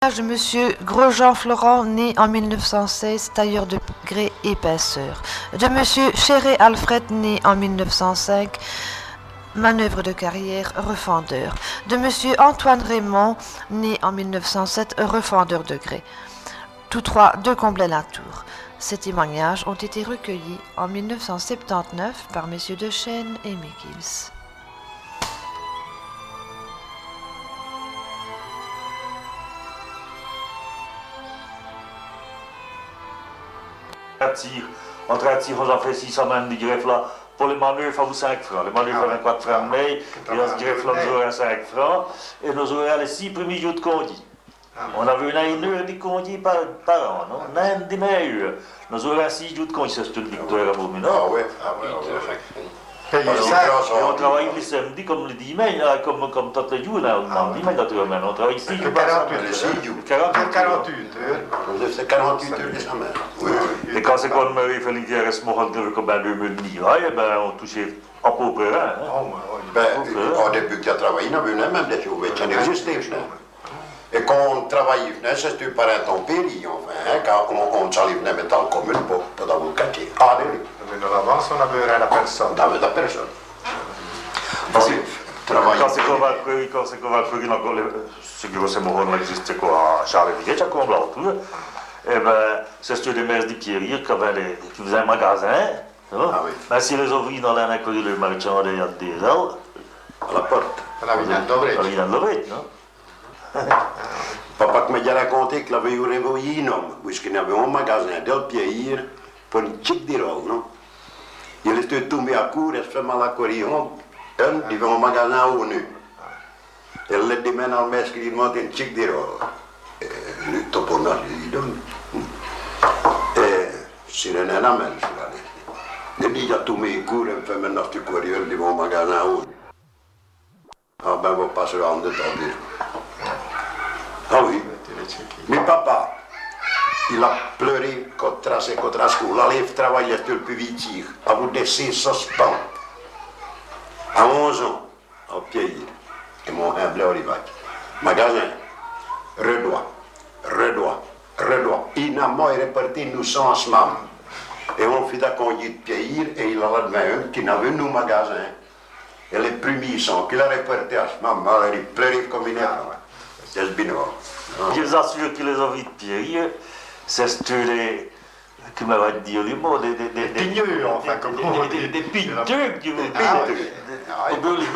De Monsieur Grosjean Florent, né en 1916, tailleur de grès et pinceur. De Monsieur Chéret Alfred, né en 1905, manœuvre de carrière, refendeur. De Monsieur Antoine Raymond, né en 1907, refendeur de grès. Tous trois de Comblain-la-Tour. Ces témoignages ont été recueillis en 1979 par Messieurs Dechaine et Mikils. On tire, on en fait 600 mains de greffe là. Pour les manœuvres, il faut 5 francs. Les manœuvres, 24 francs de mai. Et dans ce greffe là, nous aurons 5 francs. Et nous aurons les 6 premiers jours de congé. On avait une heure de congé par an, non? Une demi-heure. Nous aurons 6 jours de congé. C'est une victoire à vous, non? Ah oui, Et on travaille le samedi comme le dimanche, comme tous les jours, le dimanche naturellement. On travaille 6 jours par semaine. 48 heures. C'est 48 heures de semaine. Oui. Et quand c'est qu'on me fait l'hiver, ce moment de comme 2009, on touchait à peu près rien. Au début que tu as travaillé, on avait même des choses qui n'existaient pas. Et quand on travaillait, c'était par intempérie, enfin, quand on s'allait mettre en commune pour dans le quartier. Mais dans l'avance, on n'avait rien à personne. On n'avait à personne. Quand c'est qu'on va courir, ce qui c'est mon existe quoi, Charles Viguet, à Comblain-la-Tour, et ben, c'est des maires de Pierrier qui faisaient un magasin. Mais si les ouvriers dans l'année que le marchand des ailes, à la porte. On avait bien d'ouvrir. On avait bien d'ouvrir, non? Papa m'a déjà raconté qu'il avait eu réveillé un homme, puisqu'il avait un magasin del Pierrier pour une chic d'Irol, non? Il était tombé à court, il se fait mal à courir. Il avait un magasin au nu. Et le lendemain, dans le mestre, il demande une chic d'Irol. Le toponnage, il donne. Et c'est un amène, c'est là. Il dit, il a tombé à court, il fait maintenant ce courir, il va au magasin au nu. Ah ben, on va pas se rendre de temps. Ah oui. Mais papa, il a pleuré contre la school. Il a travaillé sur le public. A vous laissé suspens. À 11 ans, au pied. Et mon humble Olivac. Magasin. Redois. Il n'a pas réparti nous sans mam. Et on fit la conduite de pied et il a la main qui n'avait nous magasin. Et les premiers sons qu'il a répartis à ce moment, il a pleuré comme une arme. C'est ce binoir. Je vous assure que les ouvriers de Pierrier, c'est les. Comment va dire le mot? Des pigneux, enfin, comme on dit. Des pigneux qui vous pignent. Oui.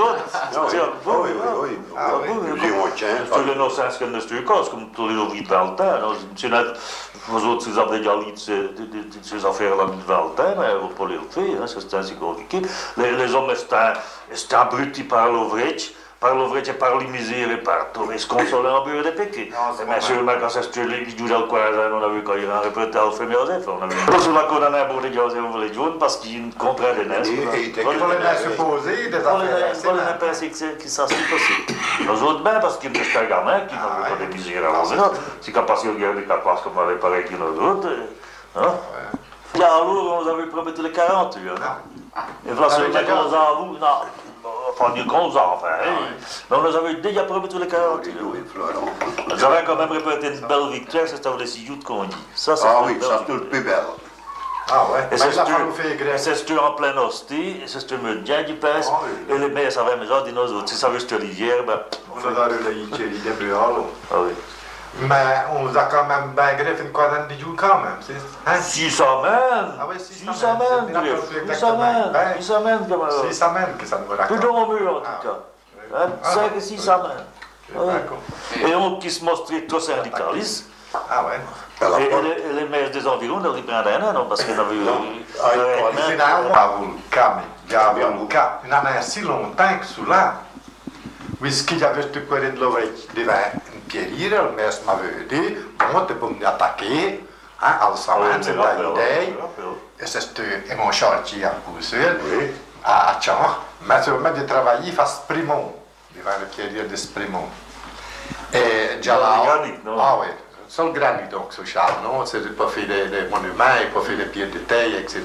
C'est le nom s'inscrit dans ce cas, comme tous les ouvriers de Valtin. Vous autres, vous avez déjà lu ces affaires-là de Valtin, mais vous pouvez le faire, c'est ainsi compliqué. Les hommes, c'est un abruti par l'ouvrage. Par l'ouvrage et par les misères et par tout, et se consoler en bureau de péquet. Mais seulement quand c'est les jours dans le on a vu quand il y a un reportage au Fémé Joseph, on a vu. Pour cela qu'on en a un de Joseph au Village Jaune, parce qu'il y a une contrainte de neige. Quand on les a supposés, des affaires. On les a pensé que ça c'est possible. Nous autres, bien, parce qu'il y a un gamin qui n'a pas de misère à l'envers, c'est qu'à passer au guerre de capaces comme on avait pareil que nous autres. Et alors, on nous avait promis les 40, et voilà, c'est le qu'on nous a avoué, non. Enfin, du qu'on a, enfin. Mais on nous avait déjà promis tous les 40. Nous avons quand même répété une belle victoire, c'était les 6 jours de congé. Ça, c'est oui, ça c'est le plus belle. Ah ouais, et c'est en plein hostie, et c'est me bien du passe, et les meilleurs savaient, mais genre, nous autres, si ça veut se l'hiver, ben. On a donné les brûlants. Ah oui. Mais on a quand même bien greffé une quarantaine de jours quand même, c'est ça? 6 semaines! Ah oui, 6 semaines, greffe. 6 semaines, 6 semaines, comme 6 semaines que ça nous raconte. Plus dans le mur, en tout cas. 5 et 6 semaines. Et on qui se montrait trop syndicaliste. Ah ouais. Et les maires des environs, ils prenaient un an, parce qu'ils avaient eu. C'est là où on a voulu cas, il y en a si longtemps que cela. Puisqu'il y avait ce courrier de l'oreille devant une pierre, le maire m'avait dit, bon, tu peux m'attaquer, alzament, c'est ta idée. Et c'est mon chantier à pousser, à Tchan, mais c'est vraiment de travailler face Primont, devant le pierre de Primont. Et déjà là, ah oui, c'est le granit donc, ce Charles, non, c'est pas fait des monuments, il pas fait des pierres de taille, etc.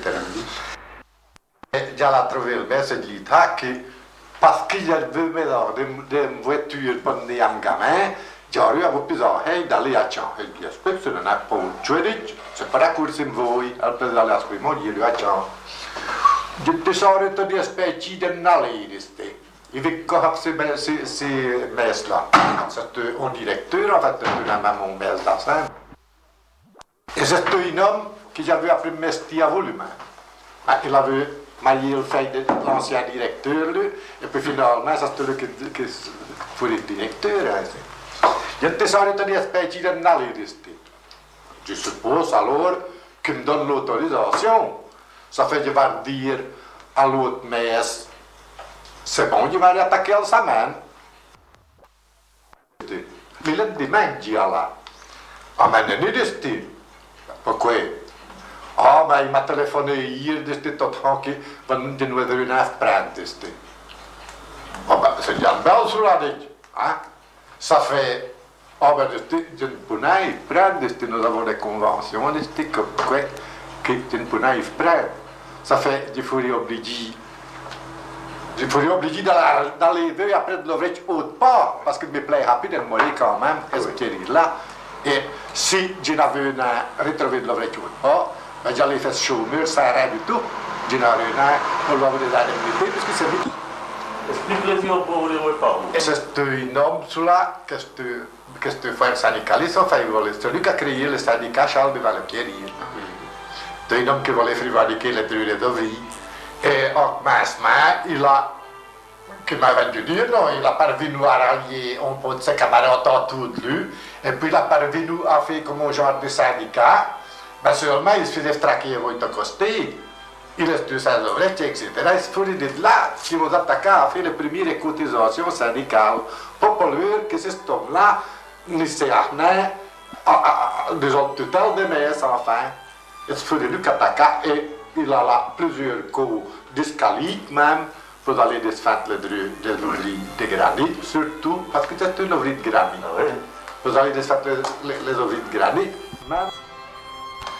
Et déjà là, trouvé le maire, c'est de l'État qui parce qu'il y avait des voitures pour les gamins, Diario a vopisa hei d'aller a Chan. Il dit aspect ce n'a pas un chouette, c'est pas la course in voi, al pes d'aller a scuimo di lui a Chan. De tesoro to di aspetti de nalidiste. Il veut qu'on ces messes là. C'est un directeur en fait de la maman messe d'Assin. Et c'est un homme qui avait appris mesti à volume. Il avait marié le fils de l'ancien directeur, et puis finalement, c'est lui qui fu il directeur. Il y a des sortes d'espèces de nalidiste. Je suppose alors qu'il me donne l'autorisation. Ça fait qu'il va dire à l'autre messe, c'est bon, il va attaquer le semaine. Il a dit, mais il là. Ah, mais il est dit, pourquoi? Ah, mais il m'a téléphoné hier, il était tout tranquille, il nous devait une afprendre. Ah, ben, c'est bien belle sur la dit. Ça fait, ah, ben, je ne peux pas prendre, nous avons des conventions, comme quoi, que je ne peux pas prendre. Ça fait, il faut obliger. Il faut obliger dans les deux après de l'ouvrir autre part, parce que me plaît rapide de mourir quand même, est-ce là. Et si je n'avais retrouvé de l'ouvrir autre part, ben j'allais faire chômeur, ça n'a rien du tout. Je n'avais rien pour avoir des indemnités, puisque c'est vite. Explique-le pour les repas. Et c'est un homme là, que c'est un syndicaliste, enfin, c'est lui qui a créé le syndicat Charles de Valpierre. C'est un homme qui voulait fabriquer les trucs de vie. Et en massement, qui m'avait dû dire, non, il a parvenu à rallier un peu de ses camarades en tout lui, et puis il a parvenu à faire comme un genre de syndicat, mais seulement il se faisait traquer à côté, il reste de ses ouvriers, etc. Il se faisait de là qui nous attaquait à faire les premières cotisations syndicales, pour lui que cet homme-là ne s'est rien, disons, total de messes, enfin, il se faisait lui qu'attaquer, et il a là plusieurs coups d'escalier même pour aller desfaire les ouvriers de granit, surtout parce que c'est un ouvrier de granit. Pour aller desfaire les ouvriers de granit.